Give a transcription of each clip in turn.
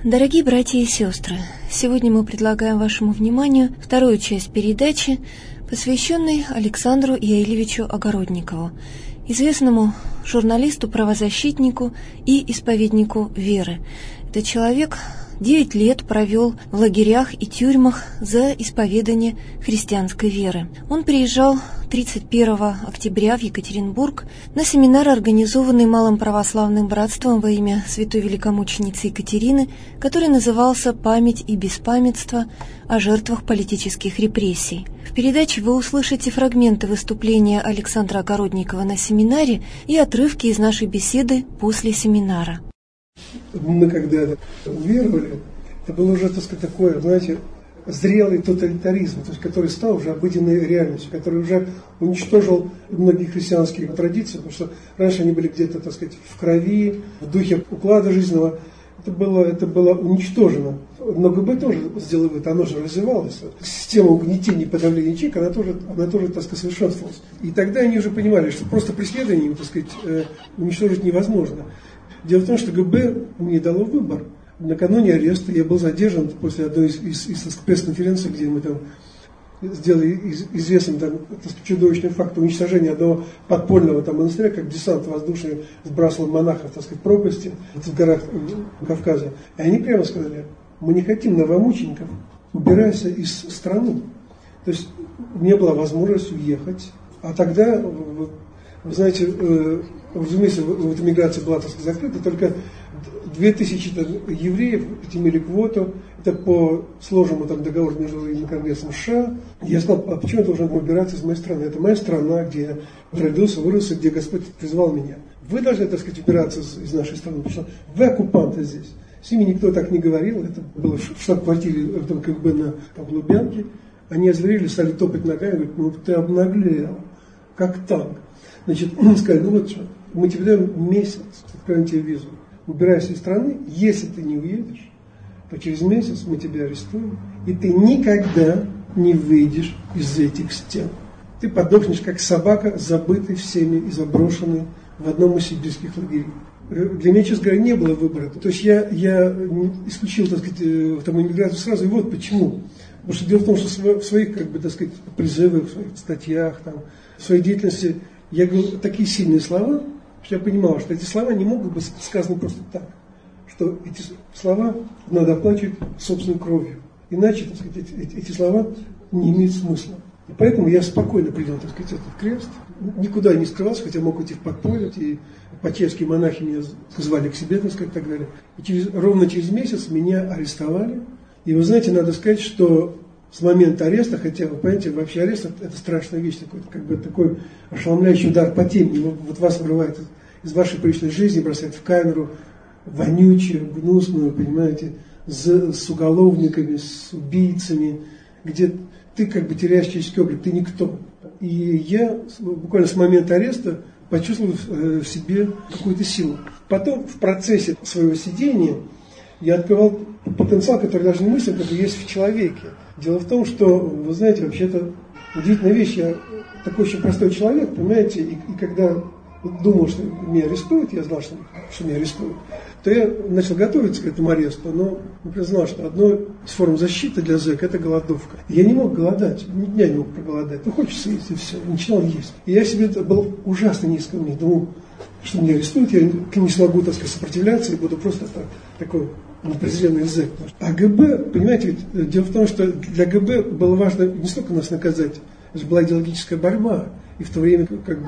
Дорогие братья и сестры, сегодня мы предлагаем вашему вниманию вторую часть передачи, посвященной Александру Яилевичу Огородникову, известному журналисту, правозащитнику и исповеднику веры. Этот человек 9 лет провел в лагерях и тюрьмах за исповедание христианской веры. Он приезжал 31 октября в Екатеринбург на семинар, организованный Малым православным братством во имя святой великомученицы Екатерины, который назывался «Память и беспамятство о жертвах политических репрессий». В передаче вы услышите фрагменты выступления Александра Огородникова на семинаре и отрывки из нашей беседы после семинара. Мы когда уверовали, это было уже, так сказать, такое, знаете, зрелый тоталитаризм, то есть, который стал уже обыденной реальностью, который уже уничтожил многие христианские традиции, потому что раньше они были где-то, так сказать, в крови, в духе уклада жизненного. Это было уничтожено. Но ГБ тоже сделало это, оно же развивалось. Система угнетения и подавления человека, она тоже, так сказать, совершенствовалась. И тогда они уже понимали, что просто преследованием, так сказать, уничтожить невозможно. Дело в том, что ГБ мне дало выбор. Накануне ареста я был задержан после одной из пресс-конференций, где мы там сделали известным чудовищный факт уничтожения одного подпольного монастыря, как десант воздушный сбрасывал монахов, так сказать, в пропасти в горах Кавказа. И они прямо сказали: мы не хотим новомучеников, убирайся из страны. То есть у меня была возможность уехать. А тогда, вы знаете, разумеется, эмиграция была, так сказать, закрыта, только 2000 евреев имели квоту, это по сложному договору между Конгрессом США. Я сказал: а почему я должен убираться из моей страны? Это моя страна, где я родился, вырос, где Господь призвал меня. Вы должны, так сказать, убираться из нашей страны, потому что вы оккупанты здесь. С ними никто так не говорил, это было в штаб-квартире КГБ в Лубянке. Они озверели, стали топать ногами, говорят: ну ты обнаглел, как танк. Значит, сказали: ну вот что, мы тебе даем месяц, откроем тебе визу, убирайся из страны, если ты не уедешь, то через месяц мы тебя арестуем, и ты никогда не выйдешь из этих стен. Ты подохнешь, как собака, забытый всеми и заброшенный в одном из сибирских лагерей. Для меня, честно говоря, не было выбора. То есть я исключил, так сказать, иммиграцию сразу, и вот почему. Потому что дело в том, что в своих, так сказать, призывах, в своих статьях, в своей деятельности я говорил такие сильные слова, что я понимал, что эти слова не могут быть сказаны просто так. Что эти слова надо оплачивать собственной кровью. Иначе, так сказать, эти слова не имеют смысла. И поэтому я спокойно принял, так сказать, этот крест. Никуда не скрывался, хотя мог уйти в подполье. И почешские монахи меня звали к себе, так сказать, и так далее. И ровно через месяц меня арестовали. И вы знаете, надо сказать, что с момента ареста, хотя, вы понимаете, вообще арест это страшная вещь, такой ошеломляющий удар по теме. Вот вас вырывает из вашей привычной жизни, бросает в камеру вонючую, гнусную, понимаете, с уголовниками, с убийцами, где ты теряешь человеческий облик, ты никто. И я буквально с момента ареста почувствовал в себе какую-то силу. Потом в процессе своего сидения я открывал потенциал, который даже не мыслил, который есть в человеке. Дело в том, что, вы знаете, вообще-то удивительная вещь. Я такой очень простой человек, понимаете, и когда думал, что меня арестуют, я знал, что меня арестуют, то я начал готовиться к этому аресту, но признал, что одной из форм защиты для зэка – это голодовка. Я не мог голодать, ни дня не мог проголодать. Ну, хочется есть, и все. И начинал есть. И я себе был ужасно низко в них. Думал, что меня арестуют, я не смогу, так сказать, сопротивляться, и буду просто такой презренный зэк. А ГБ, понимаете, ведь дело в том, что для ГБ было важно не столько нас наказать, это же была идеологическая борьба. И в то время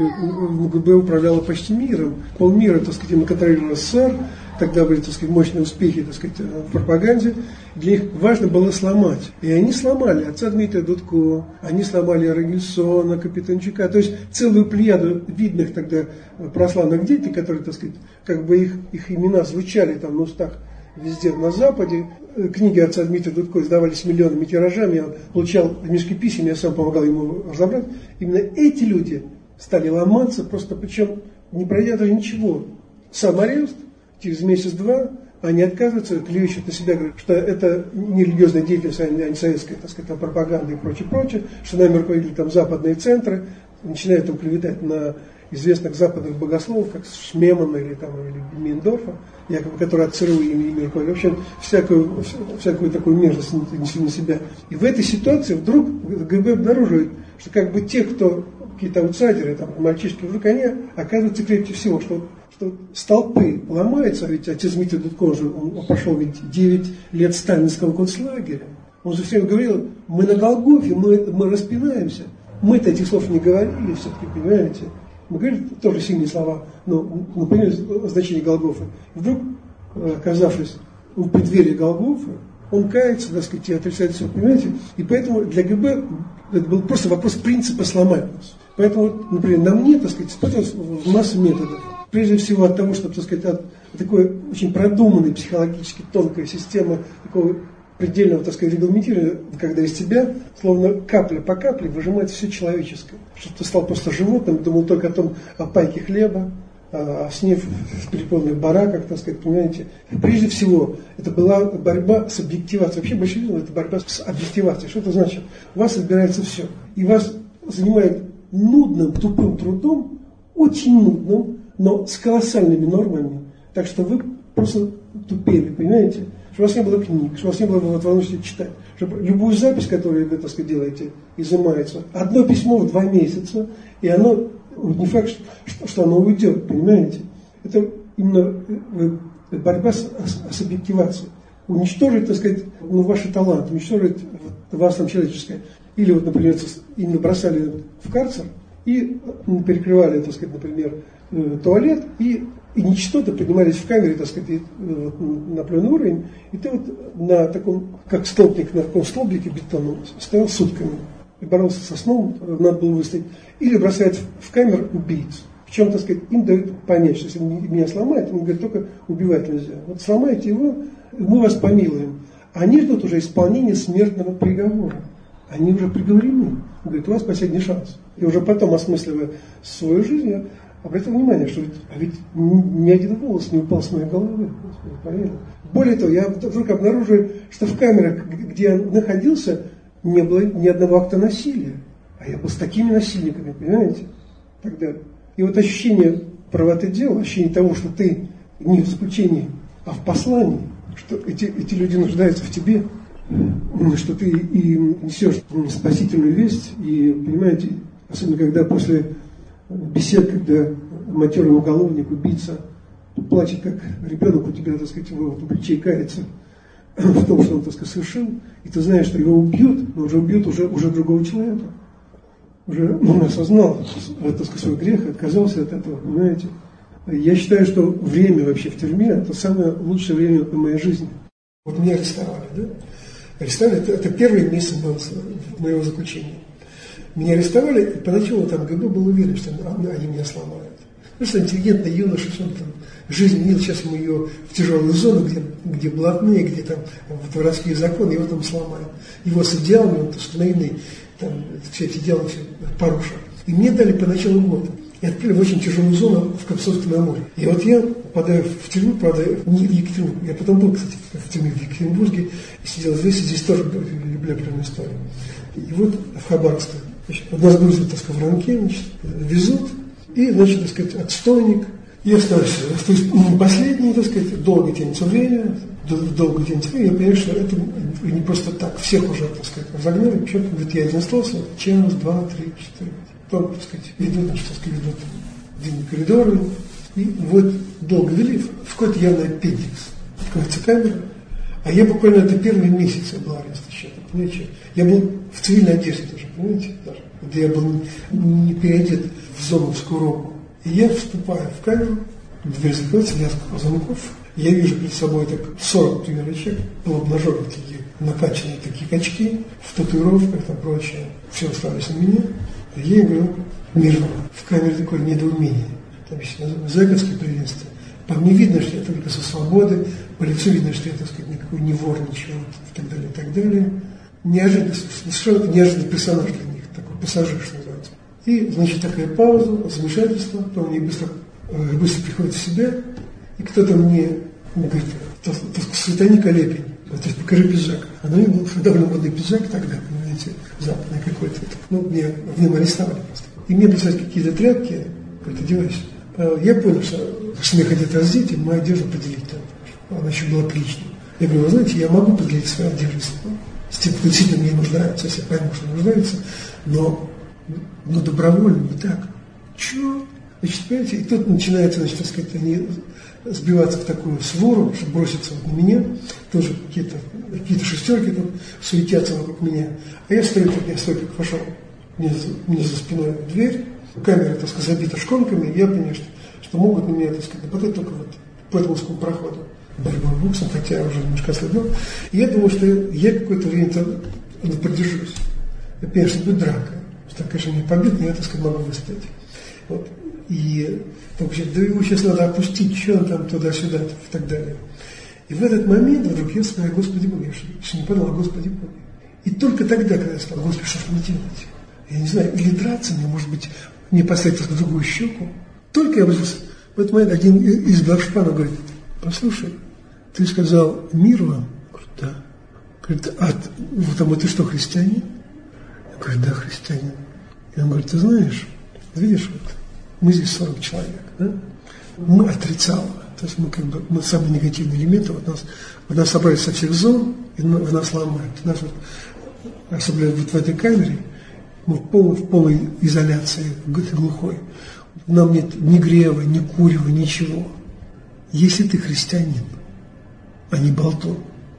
ГБ управляло почти миром. Полмира, так сказать, им контролировал СССР. Тогда были, так сказать, мощные успехи, так сказать, в пропаганде. Для них важно было сломать. И они сломали отца Дмитрия Дудко, они сломали Рагельсона, Капитанчука. То есть целую плеяду видных тогда православных деятелей, которые, так сказать, их имена звучали на устах везде на Западе. Книги отца Дмитрия Дудко издавались миллионными тиражами. Я получал мешки писем, я сам помогал ему разобрать. Именно эти люди стали ломаться, просто причем не пройдя даже ничего. Сам арест, через месяц-два они отказываются, клюют на себя, говорят, что это не религиозная деятельность, а антисоветская, так сказать, пропаганда и прочее, что нами руководили западные центры, начинают клеветать на известных западных богословов, как Шмемана или Мейндорфа, якобы, которые от ЦРУ имели, в общем, всякую такую мерзость несли на себя. И в этой ситуации вдруг ГБ обнаруживает, что как бы те, кто какие-то аутсайдеры, мальчишки, вдруг они оказываются крепче всего, что столпы ломаются, ведь отец Дмитрий Дудков же, он прошел ведь 9 лет сталинского концлагеря. Он же все время говорил, мы на Голгофе, мы распинаемся. Мы-то этих слов не говорили все-таки, понимаете? Мы говорили тоже сильные слова, но мы поняли значение Голгофы. Вдруг, оказавшись в преддверии Голгофы, он кается, так сказать, и отрицает все, понимаете? И поэтому для ГБ это был просто вопрос принципа сломать нас. Поэтому, например, на мне, так сказать, использовалась масса методов. Прежде всего от того, чтобы, так сказать, от такой очень продуманной психологически тонкой системы, такого предельного, так сказать, регламентирования, когда из тебя, словно капля по капле, выжимается все человеческое. Что ты стал просто животным, думал только о пайке хлеба, о сне в переполненных бараках, так сказать, понимаете. Прежде всего, это была борьба с объективацией. Вообще большевизм – это борьба с объективацией. Что это значит? У вас отбирается все. И вас занимает нудным, тупым трудом, очень нудным, но с колоссальными нормами. Так что вы просто тупели, понимаете? Что у вас не было книг, что у вас не было возможности читать. Чтобы любую запись, которую вы, так сказать, делаете, изымается. Одно письмо в 2 месяца, и оно, не факт, что оно уйдет, понимаете? Это именно борьба с объективацией. Уничтожить, так сказать, ваши таланты, уничтожить вас там человеческое. Или вот, например, именно бросали в карцер и перекрывали, так сказать, например, туалет, и нечто-то поднимались в камере, так сказать, на определенный уровень, и ты вот на таком, как столбник, на таком столбике бетонном стоял сутками и боролся со сном, надо было выстоять. Или бросают в камеру убийц. Причем, так сказать, им дают понять, что если меня сломают, им говорят, только убивать нельзя. Вот сломайте его, мы вас помилуем. Они ждут уже исполнения смертного приговора. Они уже приговорены. Говорят, у вас последний шанс. И уже потом, осмысливая свою жизнь, я обратил внимание, что ведь ни один волос не упал с моей головы. Более того, я вдруг обнаруживаю, что в камерах, где я находился, не было ни одного акта насилия. А я был с такими насильниками, понимаете? Тогда. И вот ощущение правоты дела, ощущение того, что ты не в заключении, а в послании, что эти люди нуждаются в тебе, что ты им несешь спасительную весть, и, понимаете, особенно когда после бесед, когда матерый уголовник, убийца, плачет как ребенок у тебя, так сказать, в плече и кается в том, что он, так сказать, совершил, и ты знаешь, что его убьют, но уже убьют уже другого человека. Уже он осознал, так сказать, свой грех, отказался от этого, понимаете. Я считаю, что время вообще в тюрьме – это самое лучшее время в моей жизни. Вот меня арестовали, да? Арестовали, это первый месяц был моего заключения. Меня арестовали, и поначалу там ГБ был уверен, что они меня сломают. Ну, что интеллигентный юноша, что он там жизнь видел, сейчас ему ее в тяжелую зону, где блатные, где там воровские законы, его там сломают. Его с идеалами, он установленный, там, все эти идеалы все порушил. И мне дали поначалу год. И открыли в очень тяжелую зону в Копсовском море. И вот я попадаю в тюрьму, правда, не в Екатеринбург. Я потом был, кстати, в тюрьме в Екатеринбурге, и сидел здесь тоже люблю определенную историю. И вот в Хабаровске, значит, нас грузят, так сказать, в ранке, значит, везут, и, значит, так сказать, отстойник. Я остаюсь, то есть последний, так сказать, долго тянется время, я понимаю, что это не просто так, всех уже, так сказать, разогнали, причем, говорит, я один остался, час, 2, 3, 4. Потом, так сказать, ведут, значит, так сказать, ведут длинные коридоры, и вот долго вели, в какой-то явно аппендикс, открывается камера, а я буквально это первый месяц был арест еще, понимаете, я был в цивильной одежде даже, понимаете, даже, где я был не переодет в зоновскую робу. И я вступаю в камеру, дверь закрывается, лязг замков, я вижу перед собой так 40 примерно человек, полуобнаженные такие, накачанные такие качки, в татуировках там прочее, все остались на меня. Я им говорю, мирно, в камере такое недоумение, там есть зэковское приветствие. По мне видно, что я только со свободы, по лицу видно, что я, так сказать, никакой не вор, ничего, и так далее, и так далее. Неожиданный, совершенно неожиданный персонаж для них, такой пассажир, что называется. И, значит, такая пауза, замешательство, потом они быстро приходят в себя, и кто-то мне говорит, Светлана Колепень, то есть покажи пиджак. А на нем был довольно модный пиджак тогда, понимаете, западный какой-то. Ну, в нем арестовали просто. И мне прислали какие-то тряпки, Говорит, одевайся. Я понял, что меня хотят раздеть, и мою одежду поделить там. Она еще была приличной. Я говорю, вы знаете, я могу поделить свою одежду с тем, кто действительно мне нуждается, если я пойму, что нуждается, но добровольно не так. Чего? Значит, понимаете, и тут начинается, значит, так сказать, они сбиваться в такую свору, чтобы броситься вот на меня, тоже какие-то шестерки там суетятся вокруг меня. А я стою, как вошел, мне за спиной дверь, камера, так сказать, забита шконками, и я понимаю, что могут на меня, так сказать, нападать только вот по этому узкому проходу борьбой буксом, хотя я уже немножко ослабел. И я думал, что я какое-то время там продержусь. Я понимаю, что будет драка. Что, конечно, не побит, но я, так сказать, могу выстоять. Вот. И там говорят, да его сейчас надо опустить, что он там туда-сюда и так далее. И в этот момент вдруг я сказал, Господи Бог, я что не понял, Господи Бог. И только тогда, когда я сказал, Господи, что ж мне делать? Я не знаю, или драться мне, может быть, мне поставить в другую щеку. Только я в этот момент один из главшпанов говорит, послушай, ты сказал мир вам? Говорит, да. Говорит, а ты что, христианин? Я говорю, да, христианин. И он говорит, ты знаешь, видишь, вот, мы здесь 40 человек, да? Мы отрицалово. То есть мы самые негативные элементы, вот нас собрали со всех зон, и в нас ломают. Нас вот, особенно вот в этой камере, мы в полной изоляции, глухой. Нам нет ни грева, ни курева, ничего. Если ты христианин, а не болтун,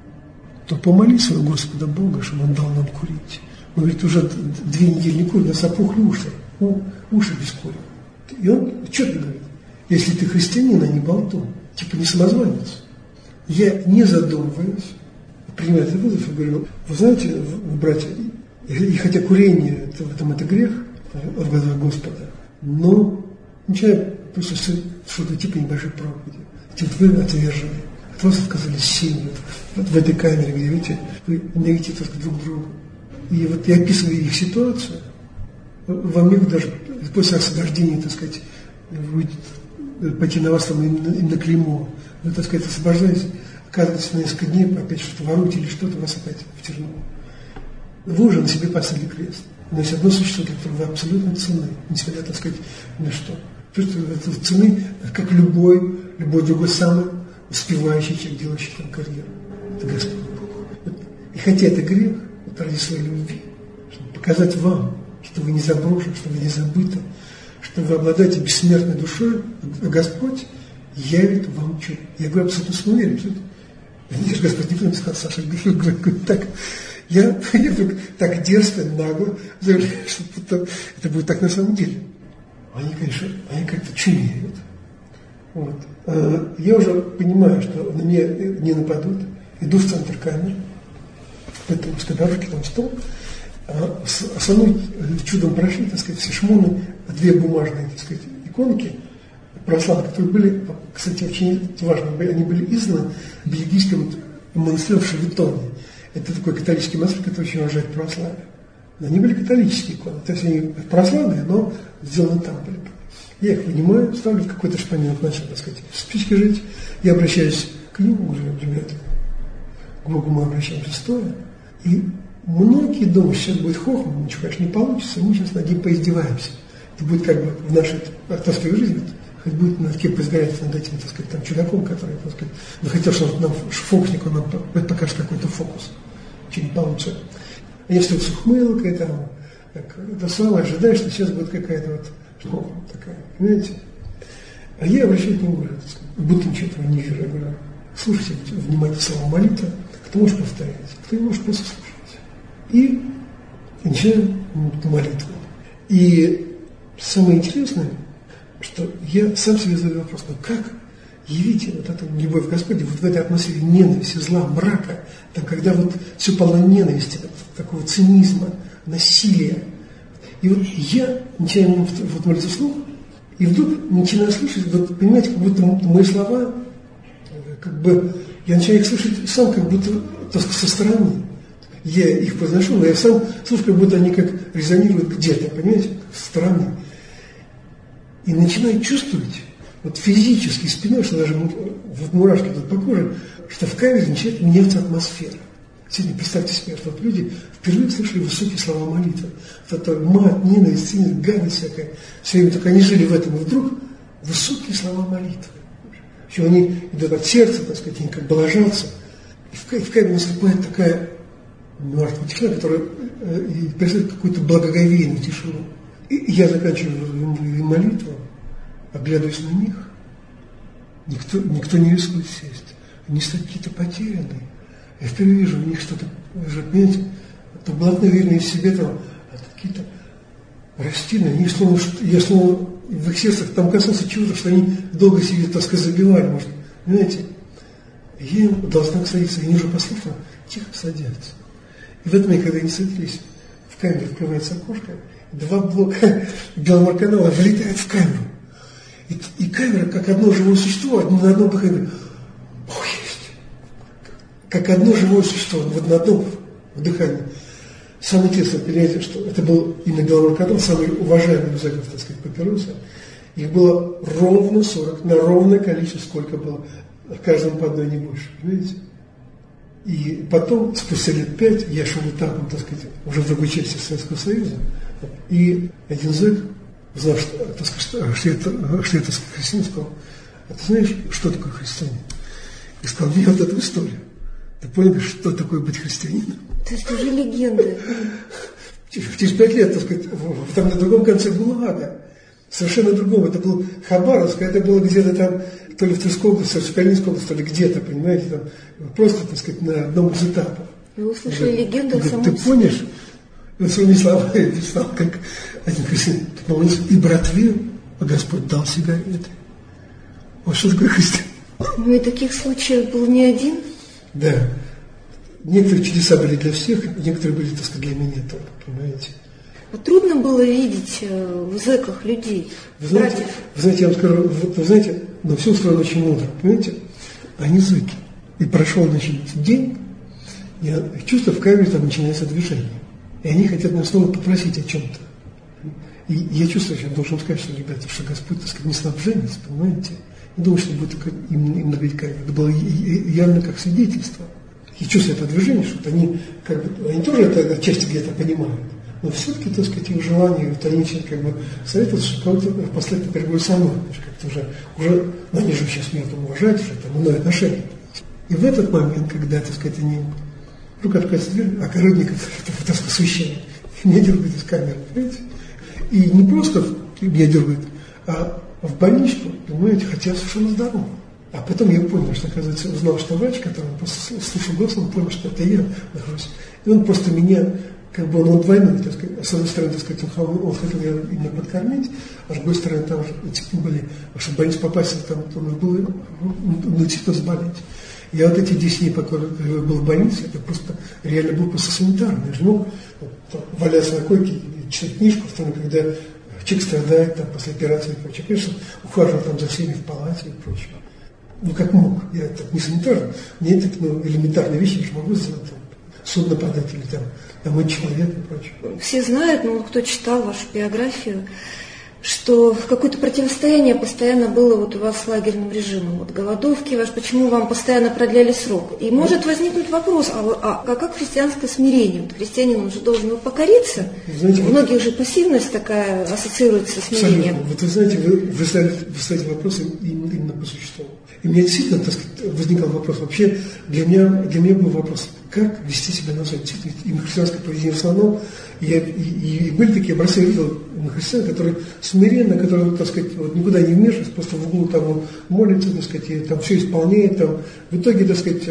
то помолись своего Господа Бога, чтобы Он дал нам курить. Мы, говорит, уже 2 недели не курим, у нас опухли уши без курева. И он четко говорит, если ты христианин, а не болтун, типа не самозванец. Я, не задумываясь, принимаю этот вызов и говорю, вы знаете, братья, и хотя курение это грех в глазах Господа, но начинаю просто что-то типа небольшой проповеди. Вот вы отвержены, от вас отказались семьи, вот в этой камере, где, видите, вы ненавидите друг друга. И вот я описываю их ситуацию, во мне даже после освобождения, так сказать, пойти на вас там именно клеймо, вы, так сказать, освобождаетесь, оказываетесь на несколько дней, опять что-то воруете или что-то, вас опять в тюрьму. Вы уже на себе поставили крест. Но есть одно существо, для которого вы абсолютно ценны, несмотря, так сказать, ни на что. Чувствуете цены, как любой другой самый успевающий человек, делающий там карьеру. Это Господь Бог. И хотя это грех, это ради своей любви, чтобы показать вам, что вы не заброшены, что вы не забыты, что вы обладаете бессмертной душой, а Господь явит вам чудо. Я говорю абсолютно уверен, что это Господь никто не сказал, Саша, так. Я вдруг так дерзко, нагло заявляю, что это будет так на самом деле. Они, конечно, как-то чумеют. Вот. Я уже понимаю, что на меня не нападут. Иду в центр камеры, в этой узкой дорожке, там стол. Основным чудом прошли, так сказать, все шмоны, 2 бумажные, так сказать, иконки православные, которые были, кстати, очень важно, они были изданы в бельгийском монастыре в Шевитоне. Это такой католический монастырь, который очень уважает православие. Они были католические иконы, то есть они православные, но сделаны там были. Я их вынимаю, ставлю в какой-то шпанин, начал, так сказать, спички жить. Я обращаюсь к ним, говорю, ребята, к Богу мы обращаемся стоя. И многие думают, сейчас будет хохма, ничего, конечно, не получится, мы сейчас над ним поиздеваемся. Это будет как бы в нашей артовской жизни, хоть будет над кем поизгаляться над этим, так сказать, там, чудаком, который, так сказать, захотел, чтобы нам фокусник, он нам покажет какой-то фокус. Ничего не получится. А если вот с ухмылкой, там, так, это самое, ожидаешь, что сейчас будет какая-то вот хохма такая, понимаете? А я обращаюсь к нему, говорю, будто ничего этого не вижу, я говорю, слушайте внимательно слово молитва, кто может повторять, кто не может просто слушать. И начинаем молитву. И самое интересное, что я сам себе задаю вопрос, ну как явить вот эту любовь к Господу вот в этой атмосфере ненависти, зла, мрака, там, когда вот все полно ненависти, такого цинизма, насилия. И вот я начинаю вот молиться вслух, и вдруг начинаю слышать, вот, понимаете, как будто мои слова, как бы, я начинаю их слышать сам, как будто со стороны. Я их произношу, но я сам слушаю, как будто они как резонируют где-то, понимаете, со стороны. И начинаю чувствовать, вот физически, спиной, что даже вот мурашки тут по коже, что в камере начинает меняться атмосфера. Сегодня представьте себе, что вот люди впервые слышали высокие слова молитвы. Вот это мат, ненависть, цинизм, гадость всякая. Все время только они жили в этом, и вдруг высокие слова молитвы. Еще они идут от сердца, так сказать, они как бы ложатся. И в камере наступает такая мертвая тишина, которая представляет какую-то благоговейную тишину. И я заканчиваю молитву, оглядываюсь на них. Никто не рискует сесть. Они стоят какие-то потерянные. Я впервые вижу у них что-то, уже, понимаете, это благоверные в себе там, какие-то растения. Они словно, я словно в их сердцах там коснулся чего-то, что они долго себе, так сказать, забивали, может, понимаете. Я им должна садиться, они уже послушно тихо садятся. И в этом момент, когда они садились, в камере открывается окошко, 2 блока Беломорканала влетают в камеру. И камера, как одно живое существо, на одном дыхании, как одно живое существо, вот на одном дыхании. Самое интересное, понимаете, что это был именно Беломорканал, самый уважаемый из этих, так сказать, папироса. Их было ровно 40, на ровное количество, сколько было, каждому по одной, не больше, понимаете? И потом, спустя лет 5, я шел этапом, так сказать, уже в другой части Советского Союза, и один зэк, узнав, что это христианин, сказал: а ты знаешь, что такое христианин? И сказал мне вот эту историю. Ты понял, что такое быть христианином? То есть уже легенда. Через 5 лет, так сказать, там на другом конце ГУЛАГа, совершенно другом. Это был Хабаровск, это было где-то там, то ли в Тверской области, то ли в Калининской области, то ли где-то, понимаете, там, просто, так сказать, на одном из этапов. Вы услышали легенду о самом Ты понял? Он своими словами писал, как один христианин, и братве Господь дал сигареты. Вот что такое христианин? Ну и таких случаев был не один. Да. Некоторые чудеса были для всех, некоторые были, так сказать, для меня только, понимаете. А трудно было видеть в зэках людей, братьев. Вы знаете, я вам скажу, вы знаете, но все устроено очень мудро, понимаете? Они зэки. И прошел, значит, день, я чувствую, в камере там начинается движение. И они хотят меня снова попросить о чем-то. И я чувствую, что я должен сказать, что, ребята, что Господь, так сказать, не снабженец, понимаете? Не думаю, что будет именно говорить камеру. Это было явно как свидетельство. Я чувствую это движение, что они, как бы, они тоже это отчасти где-то понимают. Но все-таки, так сказать, их желание, вот они начинают как бы советоваться, что кого-то впоследствии переговорить со мной. Как-то уже, ну, они же сейчас меня там уважают, уже там иное отношение. И в этот момент, когда, так сказать, они вдруг открывается дверь, а Огородников, так сказать, священник, меня дергают из камеры, понимаете? И не просто меня дергают, а в больничку, понимаете, хотя совершенно здорово. А потом я понял, что, оказывается, узнал, что врач, который просто слушал голос, он понял, что это я нахожусь. И он просто меня, как бы он двойной, так сказать, с одной стороны, так сказать, он хотел меня именно подкормить, а с другой стороны, там же эти были, чтобы в больницу попасть, там было, ну, типа заболеть. Я вот эти 10 дней, пока я был в больнице, это просто реально был просто санитарный. Я же мог валяться на койке и читать книжку, в том, когда человек страдает там, после операции и прочее. Конечно, ухаживал там за всеми в палате и прочее. Ну, как мог. Я так не санитар, мне это элементарные вещи я же могу сделать. Там, судно подать или там домой человека и прочее. Все знают, но кто читал вашу биографию, что какое-то противостояние постоянно было вот у вас с лагерным режимом, вот голодовки ваши, почему вам постоянно продляли срок. И может возникнуть вопрос, а как христианское смирение? Вот христианин, он же должен покориться. Знаете, у многих же пассивность такая ассоциируется с смирением. Абсолютно. Вот вы знаете, вы ставите вопросы именно по существу. И у меня действительно, так сказать, возникал вопрос. Вообще для меня был вопрос, как вести себя на зоне. Действительно, именно христианское поведение в основном. И были такие образцы, я видел христиан, которые смиренно, которые, так сказать, вот, никуда не вмешиваются, просто в углу там молятся, так сказать, и там все исполняет. Там. В итоге, так сказать,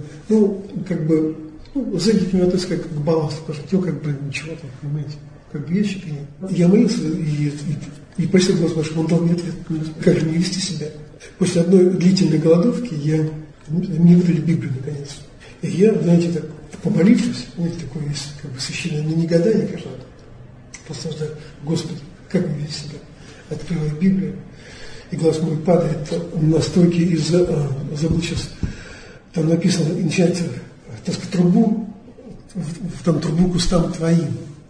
как бы, зайдите к него, так сказать, как балласт, потому что как бы ничего там, понимаете, как бы ящики. Я молился и просил Господа, чтобы он дал мне ответ, как же мне вести себя. После одной длительной голодовки мне выдали Библию, наконец. И я, знаете, так, помолившись, знаете, такое есть как бы священное, но не гадание, конечно, просто ждать, Господи, как мне вести себя? Открываю Библию, и глаз мой падает на стойке из, забыл сейчас, там написано, и начинается, так сказать, трубу, там трубу к устам твоим.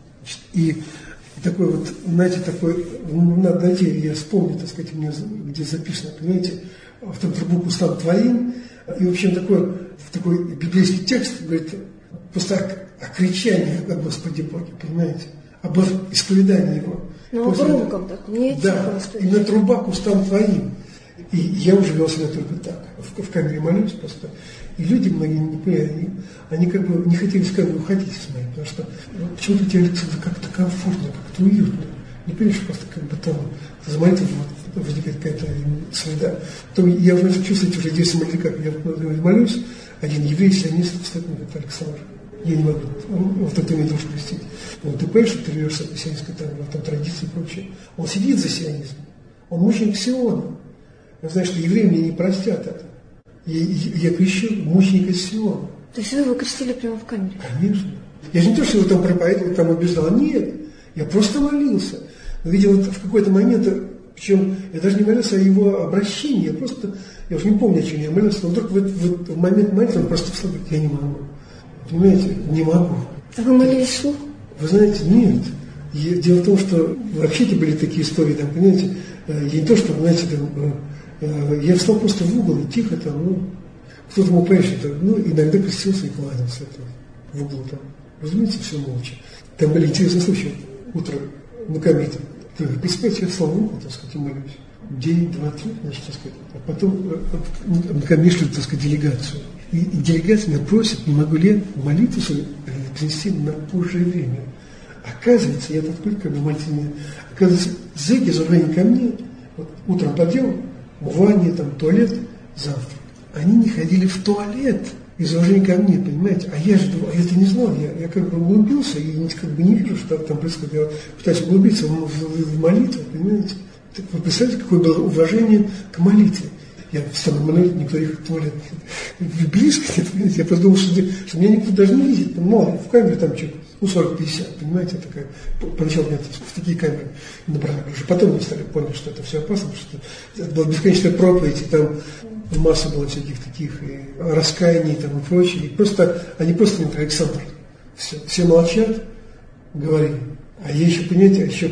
И такой вот, знаете, такой, надо найти, я вспомню, так сказать, у меня где записано, понимаете, в том трубу к устам твоим, и, в общем, такой библейский текст, говорит, просто о кричании о Господе Боге, понимаете? Об исповедании Его. Ну, громко так, не тихо. Да, и на труба к устам твоим. И я уже вел себя только так. В камере молюсь просто. И люди многие не поняли, они как бы не хотели с камеры уходить с моей, потому что почему-то тебе, Александр, как-то комфортно, как-то уютно. Не понимаешь, просто как бы там за молитвой возникает какая-то среда. Потом я уже начал чувствовать уже 10 молитвиков. Я молюсь, один еврей, сионист, встает, мне говорит: Александр, я не могу, вот это мне должен простить. Ты понимаешь, что ты рвешься по сионистской там традиции и прочее. Он сидит за сионизм, он мученик Сиона. Я знаю, что евреи мне не простят это. Я крещу мученика Сиона. То есть вы его крестили прямо в камере? Конечно. Я же не то, что его там проповедовал, там убеждал. Нет, я просто молился. Но, видимо, в какой-то момент, причем я даже не молился о его обращении, я уже не помню, о чем я молился, но вдруг в момент молитвы он просто встал и говорит: я не могу. Понимаете, не могу. А вы молились вслух? Вы знаете, нет. Дело в том, что вообще-то были такие истории, там, понимаете, я не то, что, знаете, там, я встал просто в угол и тихо там, кто-то мог понять, что иногда крестился и кланялся в углу там. Разумеется, все молча. Там были интересные случаи. Утром на комите. Представьте, я встал в угол, так сказать, и молюсь. День, два, три, значит, так сказать. А потом ко мне шли, так сказать, делегацию. И делегация меня просит, не могу ли я молитву свою принести на позже время. Оказывается, я тут только молитвенный. Оказывается, зэки зазвонили ко мне, вот утром подъем, умывание, там, туалет, завтрак. Они не ходили в туалет из уважения ко мне, понимаете? А я же это не знал, я как бы углубился и как бы не вижу, что там происходит. Я пытаюсь углубиться в молитву, понимаете? Так вы представляете, какое было уважение к молитве. Я встал на молитву, никто их в туалет близко, понимаете? Я просто думал, что меня никто даже не видит. Мало, в камере там что-то, 40-50, понимаете, такая. Поначалу меня в такие камеры набрали. Уже потом мы поняли, что это все опасно, потому что это была бесконечная проповедь, и там масса была всяких таких и раскаяний там, и прочее. И они просто мне говорят: Александр, все молчат, говори. А я еще, понимаете,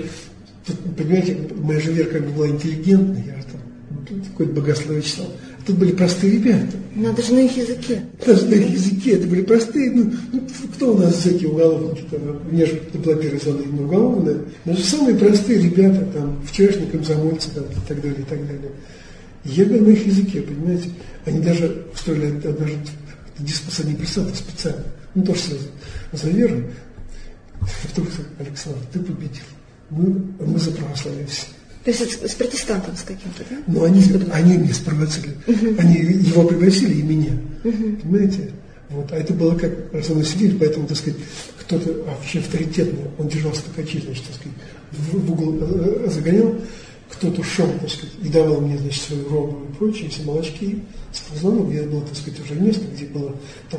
моя же вера как бы была интеллигентная, я же там какое-то богословие читал. А тут были простые ребята. Надо же на их языке. Даже на их языке, это были простые, кто у нас зэки, уголовники, там, у меня же это была первая зона именно уголовная, но же самые простые ребята, там, вчерашние комсомольцы, там, и так далее, и так далее. Я говорю на их языке, понимаете, они даже устроили даже дискуссию, они представили специально, тоже за веру. Вдруг: Александр, ты победил, мы за православие все. То есть с протестантом с каким-то, да? Ну, они меня спровоцировали. Они его пригласили и меня. Понимаете? Вот. А это было как основной свидетель, поэтому, так сказать, кто-то вообще авторитетный, он держался такачей, значит, так сказать, в угол загонял, кто-то шел, так сказать, и давал мне, значит, свою робу и прочее, все молочки. Сползло, где было, так сказать, уже место, где было там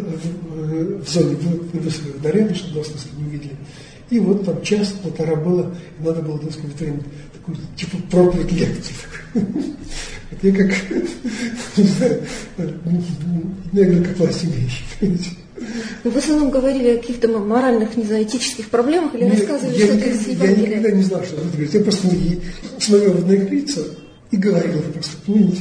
в зоне вывесили наряды, чтобы нас, так сказать, не видели. И вот там час-полтора было, и надо было, так сказать, такую, типа, проповедь лекцию. Я как, не знаю, я говорю, как власть имеющий, понимаете. Вы в основном говорили о каких-то моральных, не знаю, этических проблемах или рассказывали что-то из Евангелия? Я никогда не знал, что это говорить. Я просто смотрел в их лица и говорил просто, понимаете.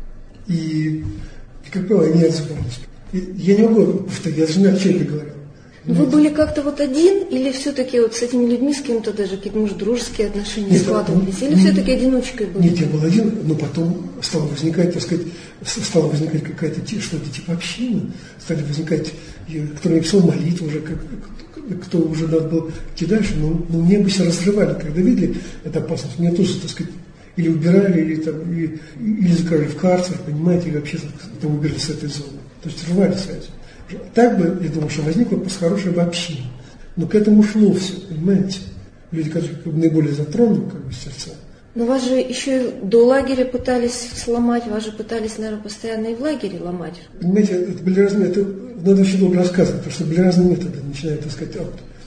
И как правило, они отзывались. Я не могу повторить, я даже не о чем-то говорил. Вы были как-то вот один, или все-таки вот с этими людьми, с кем-то даже какие-то, может, дружеские отношения складывались, или все-таки одиночкой были? Нет, я был один, но потом стало возникать, так сказать, какая-то что-то типа общины, стали возникать, кто написал молитву уже, кто уже надо было идти дальше, но мне бы все разрывали, когда видели эту опасность, меня тоже, так сказать, или убирали, или закрыли в карцер, понимаете, или вообще там убирали с этой зоны, то есть рвали связь. Так бы, я думаю, что возникла просто хорошая бы община. Но к этому шло все, понимаете? Люди, которые наиболее затронуты, как бы, сердца. Но вас же еще до лагеря пытались сломать, вас же пытались, наверное, постоянно и в лагере ломать. Понимаете, это были разные, это надо очень долго рассказывать, потому что были разные методы, начиная, так сказать,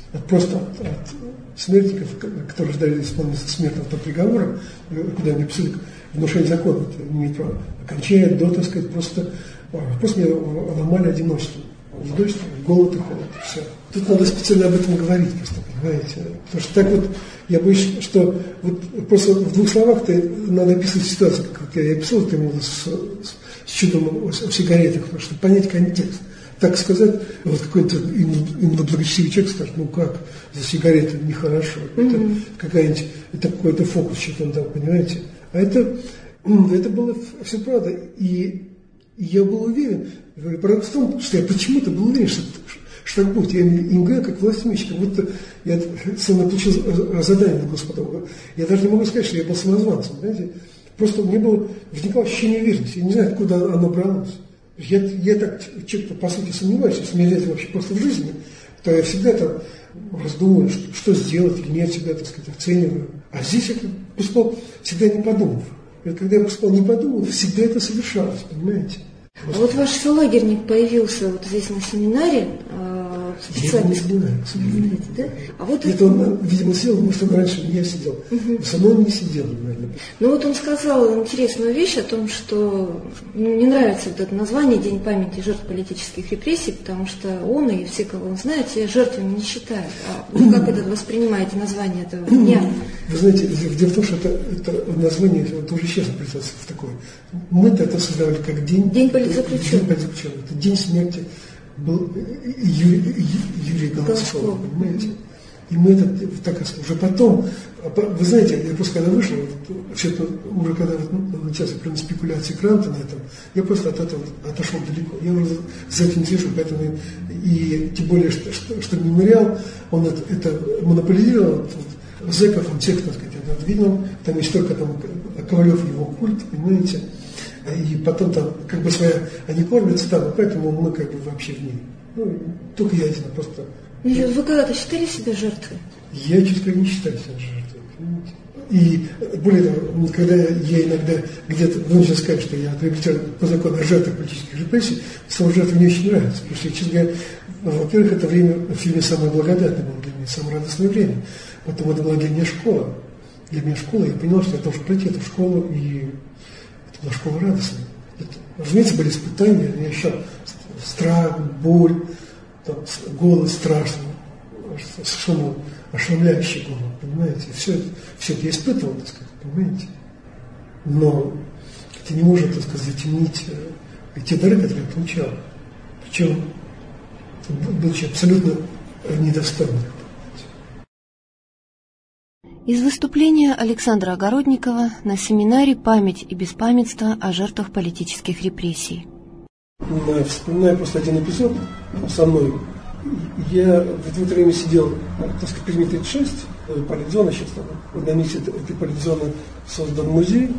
от смертников, которые ждали исполнения смертного приговора, куда они писали внушение закона, это не имеет права, окончая до, так сказать, просто меня ломали одиночество. Одиночество, голод и холод, все. Тут надо специально об этом говорить просто, понимаете. Потому что так вот, я боюсь, что вот просто в двух словах-то надо описывать ситуацию, как я описал, с чудом о сигаретах, чтобы понять контекст. так сказать, вот какой-то именно благочестивый человек скажет, ну как, за сигареты нехорошо, это какая-нибудь, это какой-то фокус, что-то он там, понимаете. А это было все правда. И я был уверен, парадокс в том, что я почему-то был уверен, что так будет. Я им говорю, как властимущий, как будто я сам получил задание от Господа. Я даже не могу сказать, что я был самозванцем, понимаете. Просто у меня возникало ощущение уверенности. Я не знаю, откуда оно бралось. Я так, человек, по сути, сомневаюсь, если мне это вообще просто в жизни, то я всегда там раздумываю, что сделать, или нет, всегда, так сказать, оцениваю. А здесь я поступал всегда не подумав. И когда я поступал не подумав, всегда это совершалось, понимаете. А вот ваш солагерник появился вот здесь на семинаре, специально. Я не знаю, да? А вот это он, видимо, сидел, потому что он раньше меня сидел. Со мной он не сидел, наверное. Ну вот он сказал интересную вещь о том, что не нравится вот это название «День памяти жертв политических репрессий», потому что он и все, кого он знает, себя жертвами не считают. А вы как это воспринимаете название этого дня? Вы знаете, дело в том, что это название это уже сейчас превратилось в такое. Мы-то это создавали как день политзаключенных. Это день смерти был Юрий Голосков, понимаете? И мы это так уже потом, вы знаете, я просто когда вышел, вообще-то уже когда начался прям спекуляции Кранта на этом, я просто от этого отошел далеко. Я уже за этим слежу, поэтому и тем более, что мемориал, он это монополизировал, зэков, он всех, так сказать, отодвинул, там есть только там Ковалев его культ, понимаете? И потом там как бы своя, они кормятся там, поэтому мы как бы вообще в ней. Ну, только я один, просто... Вы когда-то считали себя жертвой? Я, честно говоря, не считаю себя жертвой, понимаете? И более того, когда я иногда где-то вынужден сказать, что я приобретен по закону о жертвах политических репрессий, слово жертва мне очень нравится, потому что, честно говоря, во-первых, это время в фильме самое благодатное было для меня, самое радостное время. Потом это была для меня школа. Для меня школа, я понял, что я должен пройти эту школу, и это была школа радостная. Это, разумеется, были испытания, я ощущал страх, боль, там, голод страшный, совершенно ошеломляющий голод, понимаете. Все это я испытывал, так сказать, понимаете. Но это не может, так сказать, затемнить те дары, которые я получал. Причем, будучи абсолютно недостойным. Из выступления Александра Огородникова на семинаре «Память и беспамятство о жертвах политических репрессий». Вспоминаю просто один эпизод со мной. Я в это время сидел, так сказать, Перми 36, политзона, сейчас там, на месте этой политзоны создан музей.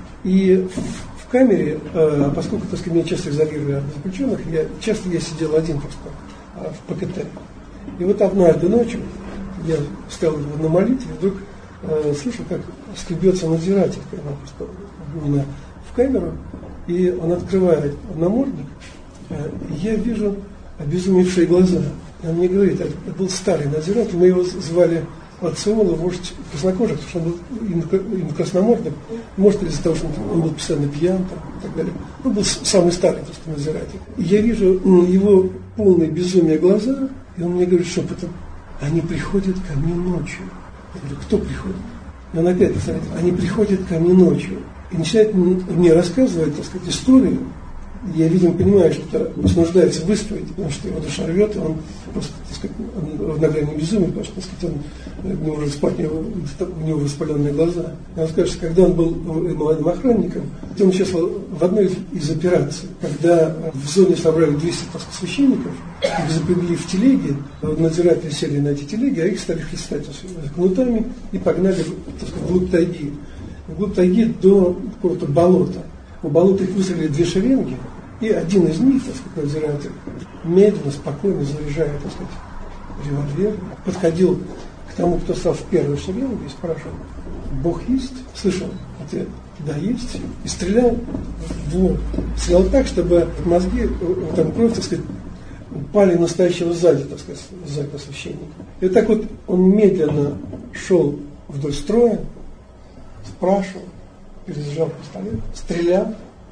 И в камере, поскольку, так сказать, меня часто изолировали от заключенных, я сидел один просто в ПКТ. И вот однажды ночью я стоял на молитве, и вдруг слышу, как скребется надзиратель именно в камеру, и он открывает намордник, и я вижу обезумевшие глаза. И он мне говорит, это был старый надзиратель, мы его звали Ациола, вождь краснокожих, потому что он был им красномордник, может, из-за того, что он был постоянно пьян там, и так далее. Он был самый старый, так сказать, надзиратель. И я вижу его полные безумия глаза, и он мне говорит шепотом, они приходят ко мне ночью. Я говорю, кто приходит? И он опять повторяет, они приходят ко мне ночью. И начинает мне рассказывать, так сказать, историю. Я, видимо, понимаю, что это нуждается выстроить, потому что его душа рвет, и он просто, так сказать, он на грани безумия, потому что, так сказать, не может спать, у него воспаленные глаза. И он скажет, что когда он был молодым охранником, он участвовал в одной из операций, когда в зоне собрали 200 священников, их запрягли в телеги, надзиратели сели на эти телеги, а их стали хлестать кнутами и погнали, так сказать, вглубь тайги. Вглубь тайги до какого-то болота. У болота их высадили 2 шеренги, и один из них, так сказать, надзиратель, медленно, спокойно заряжая, так сказать, револьвер, подходил к тому, кто стал в первой шеренге, и спрашивал, Бог есть? Слышал ответ, да, есть. И стрелял в лоб. Стрелял так, чтобы мозги, там кровь, так сказать, упали настоящего сзади, так сказать, зэка священника. И вот так вот он медленно шел вдоль строя, спрашивал, перезаряжал пистолет, стрелял,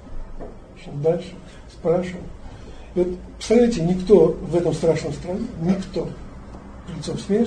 шел дальше, спрашивал. И вот, представляете, никто в этом страшном строю, никто перед лицом смерти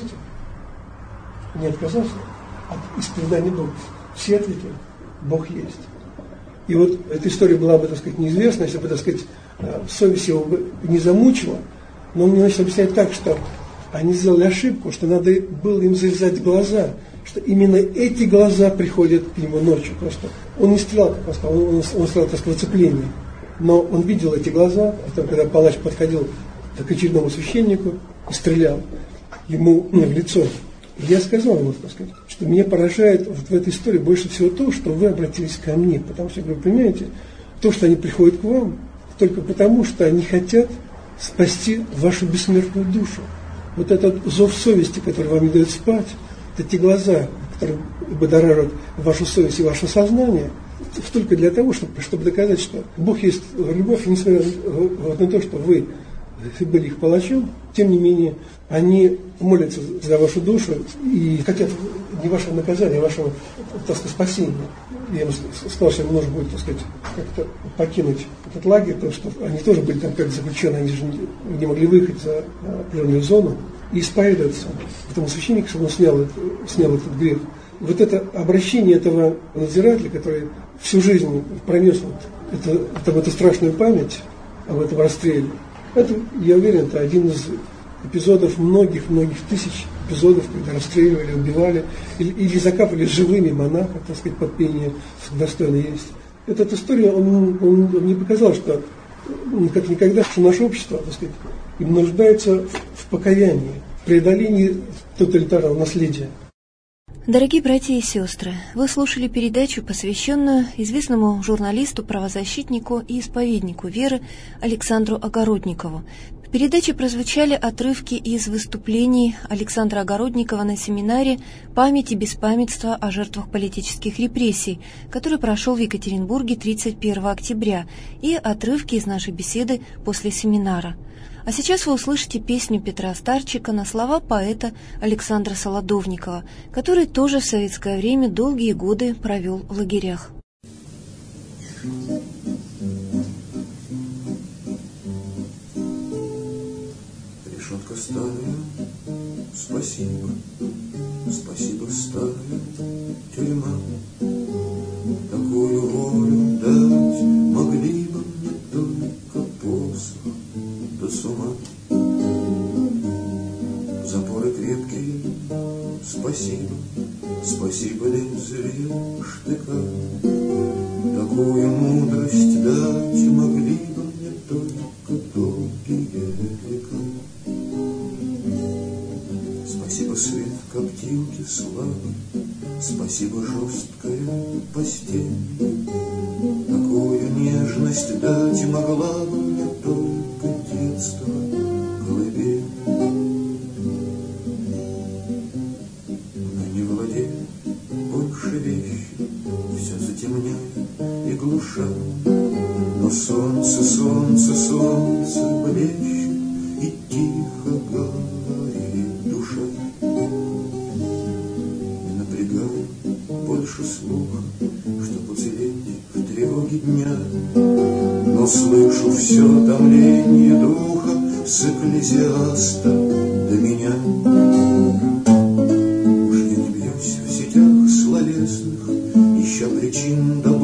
не отказался от исповедания Бога. Все ответили, Бог есть. И вот эта история была бы, так сказать, неизвестна, если бы, так сказать, совесть его не замучила, но он мне начал объяснять так, что они сделали ошибку, что надо было им завязать глаза, что именно эти глаза приходят к нему ночью. Просто он не стрелял, просто он стрелял, так сказать, в оцепление. Но он видел эти глаза, потом, когда палач подходил к очередному священнику и стрелял ему в лицо. И я сказал ему, так сказать, что меня поражает вот в этой истории больше всего то, что вы обратились ко мне. Потому что, вы понимаете, то, что они приходят к вам, только потому, что они хотят спасти вашу бессмертную душу. Вот этот зов совести, который вам не дает спать, это те глаза, которые будоражат вашу совесть и ваше сознание, только для того, чтобы доказать, что Бог есть любовь, и несмотря на то, что вы были их палачом, тем не менее, они молятся за вашу душу и хотят не вашего наказания, а вашего, так сказать, спасения. Я им сказал, что им нужно будет, так сказать, как-то покинуть этот лагерь, потому что они тоже были там как заключенные, они же не могли выехать за определенную зону и исповедоваться этому священнику, чтобы он снял этот грех. Вот это обращение этого надзирателя, который всю жизнь пронес эту страшную память об этом расстреле, это, я уверен, это один из эпизодов многих тысяч эпизодов, когда расстреливали, убивали или закапывали живыми монахов, так сказать, под пение достойно есть. Эта история, он мне показал, что как никогда, что наше общество, так сказать, им нуждается в покаянии, в преодолении тоталитарного наследия. Дорогие братья и сестры, вы слушали передачу, посвященную известному журналисту, правозащитнику и исповеднику веры Александру Огородникову. В передаче прозвучали отрывки из выступлений Александра Огородникова на семинаре «Память и беспамятство о жертвах политических репрессий», который прошел в Екатеринбурге 31 октября, и отрывки из нашей беседы после семинара. А сейчас вы услышите песню Петра Старчика на слова поэта Александра Солодовникова, который тоже в советское время долгие годы провел в лагерях. Решетка старая, спасибо, спасибо, старая тюрьма. Такую волю дать могли бы мне только посох да с ума. Запоры крепкие, спасибо, спасибо лезвие штыка. Такую мудрость дать могли бы мне только долгие века. Спасибо свет коптилки славы, спасибо жесткая постель. Такую нежность дать могла бы мне только детство колыбель. Но не владея больше вещи, все затемняет и глуша. Но солнце, солнце, солнце блещет и тихо говорит душа. Не напрягай больше слуха, чтоб уцелеть в тревоге дня, но слышу все томление духа с экклезиаста до меня. Уж я не бьюсь в сетях словесных, ища причин до